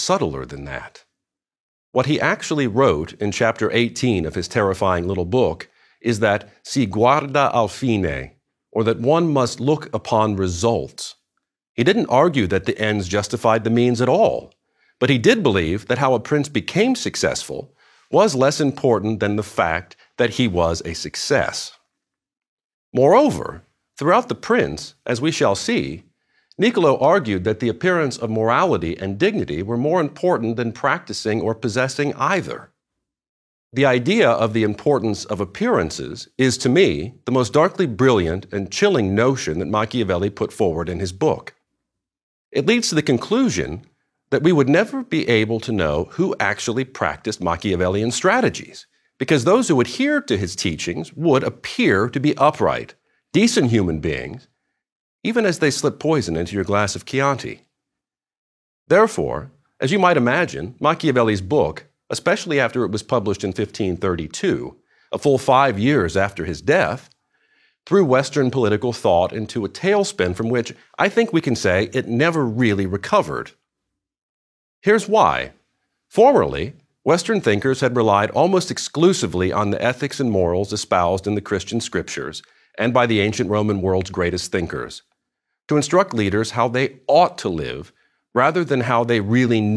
subtler than that. What he actually wrote in chapter 18 of his terrifying little book is that si guarda al fine, or that one must look upon results. He didn't argue that the ends justified the means at all, but he did believe that how a prince became successful was less important than the fact that he was a success. Moreover, throughout The Prince, as we shall see, Niccolo argued that the appearance of morality and dignity were more important than practicing or possessing either. The idea of the importance of appearances is, to me, the most darkly brilliant and chilling notion that Machiavelli put forward in his book. It leads to the conclusion that we would never be able to know who actually practiced Machiavellian strategies, because those who adhered to his teachings would appear to be upright, decent human beings, even as they slip poison into your glass of Chianti. Therefore, as you might imagine, Machiavelli's book, especially after it was published in 1532, a full 5 years after his death, threw Western political thought into a tailspin from which I think we can say it never really recovered. Here's why. Formerly, Western thinkers had relied almost exclusively on the ethics and morals espoused in the Christian scriptures and by the ancient Roman world's greatest thinkers, to instruct leaders how they ought to live rather than how they really